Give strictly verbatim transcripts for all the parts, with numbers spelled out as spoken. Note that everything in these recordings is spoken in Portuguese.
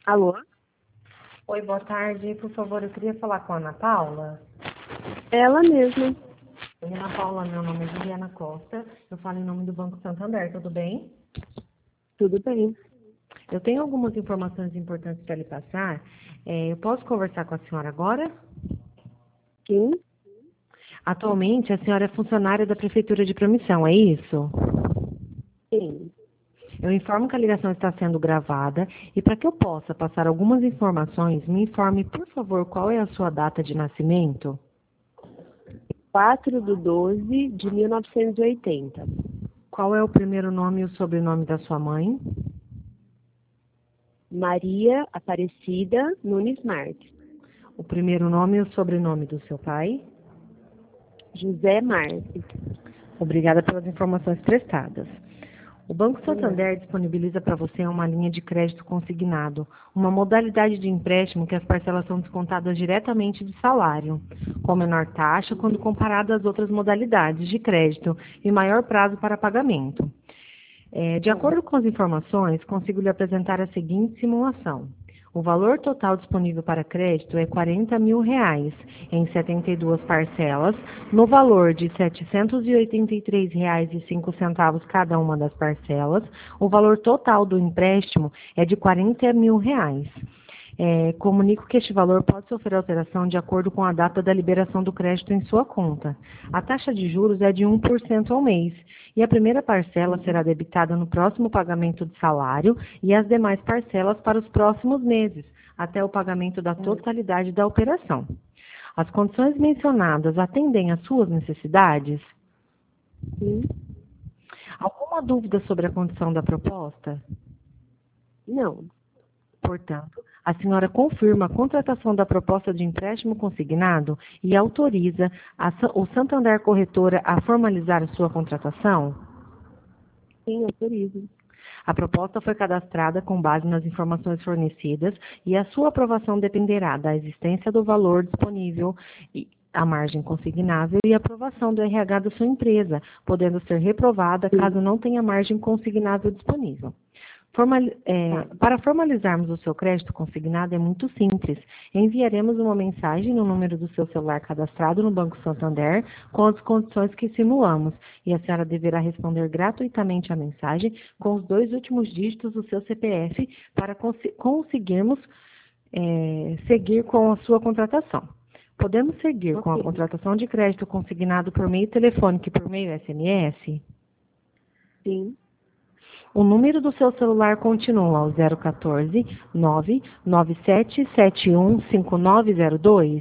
Alô? Oi, boa tarde. Por favor, eu queria falar com a Ana Paula. Ela mesma. Oi, Ana Paula, meu nome é Juliana Costa. Eu falo em nome do Banco Santander, tudo bem? Tudo bem. Eu tenho algumas informações importantes para lhe passar. É, eu posso conversar com a senhora agora? Sim? Atualmente, a senhora é funcionária da Prefeitura de Promissão, é isso? Sim. Eu informo que a ligação está sendo gravada e para que eu possa passar algumas informações, me informe, por favor, qual é a sua data de nascimento? quatro de doze de mil novecentos e oitenta. Qual é o primeiro nome e o sobrenome da sua mãe? Maria Aparecida Nunes Marques. O primeiro nome e o sobrenome do seu pai? José Marques. Obrigada pelas informações prestadas. O Banco Santander disponibiliza para você uma linha de crédito consignado, uma modalidade de empréstimo que as parcelas são descontadas diretamente do salário, com menor taxa quando comparado às outras modalidades de crédito e maior prazo para pagamento. É, de acordo com as informações, consigo lhe apresentar a seguinte simulação. O valor total disponível para crédito é quarenta mil reais, em setenta e duas parcelas, no valor de setecentos e oitenta e três reais e cinco centavos cada uma das parcelas. O valor total do empréstimo é de quarenta mil reais. É, comunico que este valor pode sofrer alteração de acordo com a data da liberação do crédito em sua conta. A taxa de juros é de um por cento ao mês e a primeira parcela será debitada no próximo pagamento de salário e as demais parcelas para os próximos meses, até o pagamento da totalidade da operação. As condições mencionadas atendem às suas necessidades? Sim? Alguma dúvida sobre a condição da proposta? Não. Portanto, a senhora confirma a contratação da proposta de empréstimo consignado e autoriza a, o Santander Corretora a formalizar a sua contratação? Sim, autorizo. A proposta foi cadastrada com base nas informações fornecidas e a sua aprovação dependerá da existência do valor disponível, e a margem consignável e a aprovação do R H da sua empresa, podendo ser reprovada caso não tenha margem consignável disponível. Formal, é, para formalizarmos o seu crédito consignado é muito simples. Enviaremos uma mensagem no número do seu celular cadastrado no Banco Santander com as condições que simulamos e a senhora deverá responder gratuitamente à mensagem com os dois últimos dígitos do seu C P F para cons conseguirmos é, seguir com a sua contratação. Podemos seguir com a contratação de crédito consignado por meio telefônico e por meio S M S? Sim. O número do seu celular continua ao zero quatorze, nove nove sete sete um cinco nove zero dois?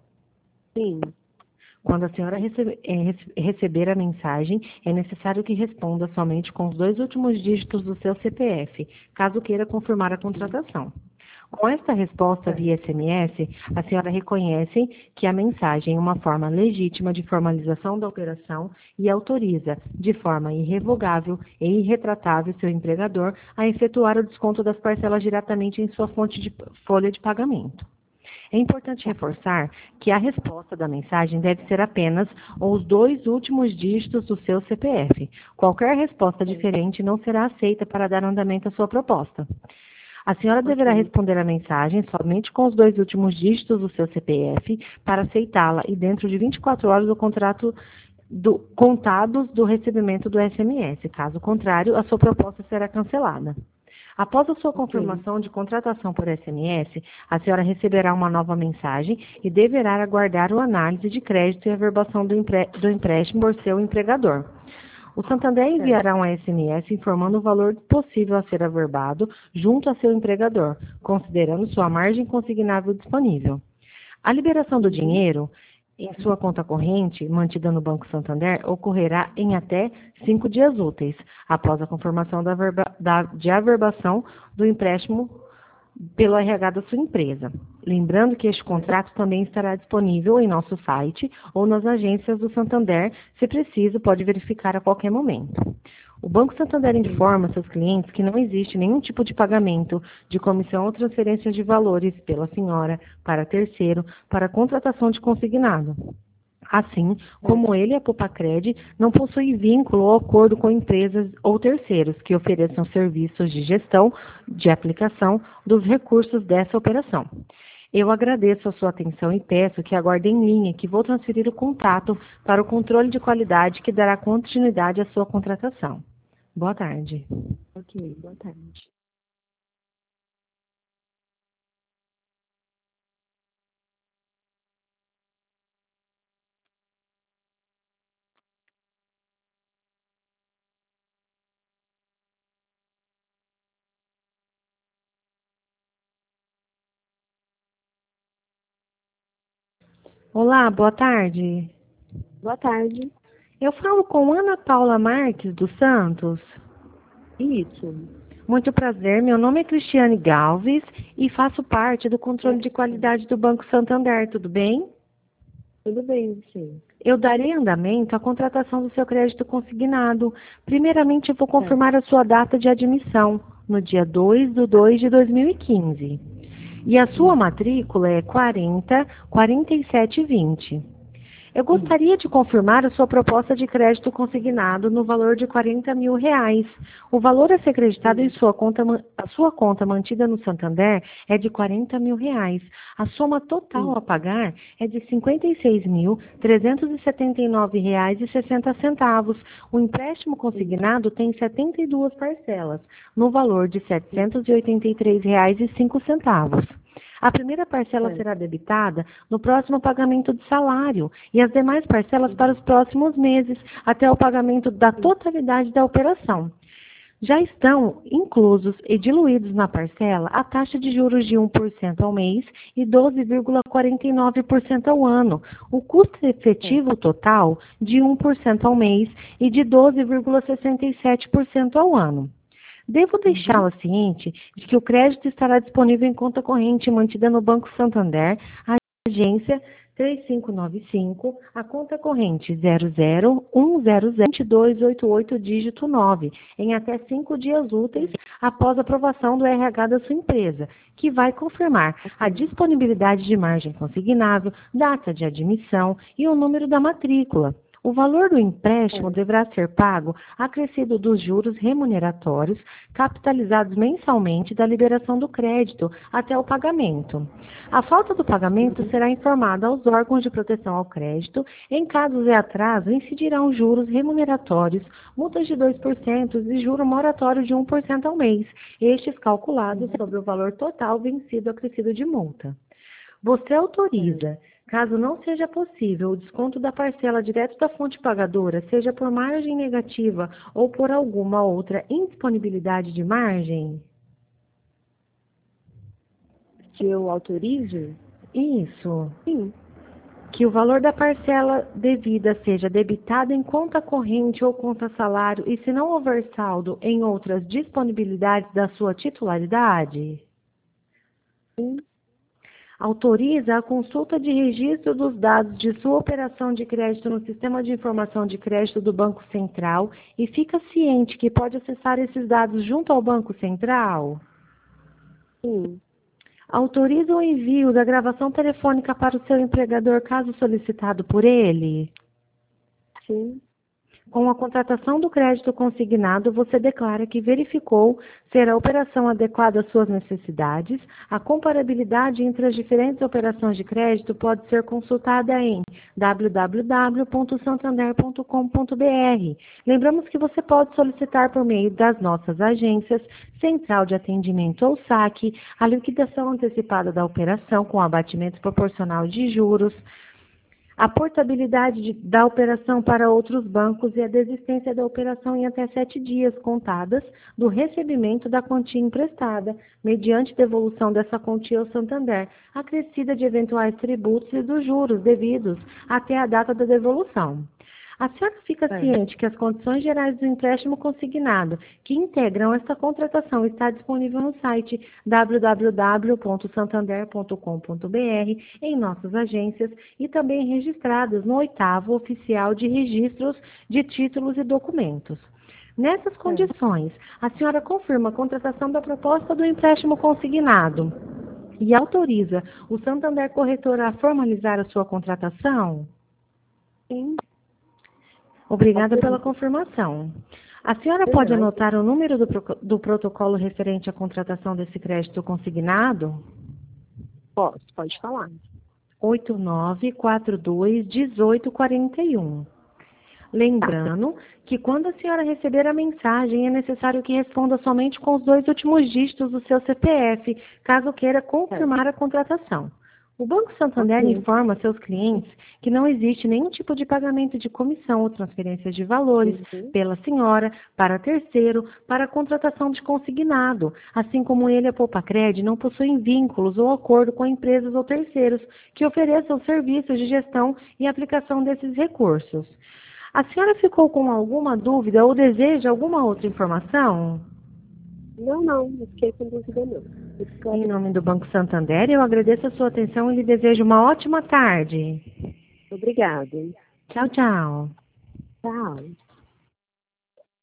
Sim. Quando a senhora recebe, é, receber a mensagem, é necessário que responda somente com os dois últimos dígitos do seu C P F, caso queira confirmar a contratação. Com esta resposta via S M S, a senhora reconhece que a mensagem é uma forma legítima de formalização da operação e autoriza, de forma irrevogável e irretratável, seu empregador a efetuar o desconto das parcelas diretamente em sua fonte de folha de pagamento. É importante reforçar que a resposta da mensagem deve ser apenas os dois últimos dígitos do seu C P F. Qualquer resposta diferente não será aceita para dar andamento à sua proposta. A senhora deverá responder a mensagem somente com os dois últimos dígitos do seu C P F para aceitá-la e dentro de vinte e quatro horas do contrato do, contados do recebimento do S M S. Caso contrário, a sua proposta será cancelada. Após a sua confirmação de contratação por S M S, a senhora receberá uma nova mensagem e deverá aguardar a análise de crédito e a averbação do, empre, do empréstimo por seu empregador. O Santander enviará um S M S informando o valor possível a ser averbado junto a seu empregador, considerando sua margem consignável disponível. A liberação do dinheiro em sua conta corrente, mantida no Banco Santander, ocorrerá em até cinco dias úteis, após a confirmação da verba, da, de averbação do empréstimo pelo R H da sua empresa. Lembrando que este contrato também estará disponível em nosso site ou nas agências do Santander, se preciso, pode verificar a qualquer momento. O Banco Santander informa seus clientes que não existe nenhum tipo de pagamento de comissão ou transferência de valores pela senhora para terceiro para contratação de consignado. Assim, como ele, a Pupacred, não possui vínculo ou acordo com empresas ou terceiros que ofereçam serviços de gestão de aplicação dos recursos dessa operação. Eu agradeço a sua atenção e peço que aguarde em linha que vou transferir o contato para o controle de qualidade que dará continuidade à sua contratação. Boa tarde. Ok, boa tarde. Olá, boa tarde. Boa tarde. Eu falo com Ana Paula Marques dos Santos. Isso. Muito prazer, meu nome é Cristiane Galves e faço parte do controle de qualidade do Banco Santander, tudo bem? Tudo bem, sim. Eu darei andamento à contratação do seu crédito consignado. Primeiramente, eu vou confirmar a sua data de admissão, no dia dois de dois de dois mil e quinze. E a sua matrícula é quarenta, quarenta e sete vinte. Eu gostaria de confirmar a sua proposta de crédito consignado no valor de quarenta mil reais. O valor a ser acreditado em sua conta, a sua conta mantida no Santander é de quarenta mil reais. A soma total a pagar é de cinquenta e seis mil, trezentos e setenta e nove reais e sessenta centavos. O empréstimo consignado tem setenta e duas parcelas, no valor de setecentos e oitenta e três reais e cinco centavos. A primeira parcela É. será debitada no próximo pagamento de salário e as demais parcelas para os próximos meses, até o pagamento da totalidade da operação. Já estão inclusos e diluídos na parcela a taxa de juros de um por cento ao mês e doze vírgula quarenta e nove por cento ao ano, o custo efetivo total de um por cento ao mês e de doze vírgula sessenta e sete por cento ao ano. Devo deixá-la ciente de que o crédito estará disponível em conta corrente mantida no Banco Santander, agência três cinco nove cinco, a conta corrente zero zero um zero zero dois dois oito oito, dígito nove, em até cinco dias úteis após a aprovação do R H da sua empresa, que vai confirmar a disponibilidade de margem consignável, data de admissão e o número da matrícula. O valor do empréstimo deverá ser pago acrescido dos juros remuneratórios capitalizados mensalmente da liberação do crédito até o pagamento. A falta do pagamento será informada aos órgãos de proteção ao crédito. Em caso de atraso, incidirão juros remuneratórios, multas de dois por cento e juro moratório de um por cento ao mês, estes calculados sobre o valor total vencido acrescido de multa. Você autoriza, caso não seja possível, o desconto da parcela direto da fonte pagadora, seja por margem negativa ou por alguma outra indisponibilidade de margem? Que eu autorizo? Isso. Sim. Que o valor da parcela devida seja debitado em conta corrente ou conta salário e, se não houver saldo, em outras disponibilidades da sua titularidade? Sim. Autoriza a consulta de registro dos dados de sua operação de crédito no Sistema de Informação de Crédito do Banco Central e fica ciente que pode acessar esses dados junto ao Banco Central? Sim. Autoriza o envio da gravação telefônica para o seu empregador caso solicitado por ele? Sim. Com a contratação do crédito consignado, você declara que verificou ser a operação adequada às suas necessidades. A comparabilidade entre as diferentes operações de crédito pode ser consultada em w w w ponto santander ponto com ponto b r. Lembramos que você pode solicitar por meio das nossas agências, Central de Atendimento ou saque, a liquidação antecipada da operação com abatimento proporcional de juros, a portabilidade de, da operação para outros bancos e a desistência da operação em até sete dias contadas do recebimento da quantia emprestada, mediante devolução dessa quantia ao Santander, acrescida de eventuais tributos e dos juros devidos até a data da devolução. A senhora fica É. ciente que as condições gerais do empréstimo consignado que integram esta contratação está disponível no site w w w ponto santander ponto com ponto b r, em nossas agências e também registradas no oitavo Oficial de Registros de Títulos e Documentos. Nessas condições, a senhora confirma a contratação da proposta do empréstimo consignado e autoriza o Santander Corretora a formalizar a sua contratação? Sim. Obrigada pela confirmação. A senhora pode Verdade. anotar o número do, pro- do protocolo referente à contratação desse crédito consignado? Posso, pode falar. oito nove quatro dois um oito quatro um. Lembrando que quando a senhora receber a mensagem, é necessário que responda somente com os dois últimos dígitos do seu C P F, caso queira confirmar a contratação. O Banco Santander Ok. informa seus clientes que não existe nenhum tipo de pagamento de comissão ou transferência de valores Uhum. pela senhora para terceiro para a contratação de consignado, assim como ele, a Poupacred, não possuem vínculos ou acordo com empresas ou terceiros que ofereçam serviços de gestão e aplicação desses recursos. A senhora ficou com alguma dúvida ou deseja alguma outra informação? Não, não, não fiquei com dúvida não. Em nome do Banco Santander, eu agradeço a sua atenção e lhe desejo uma ótima tarde. Obrigada. Tchau, tchau. Tchau.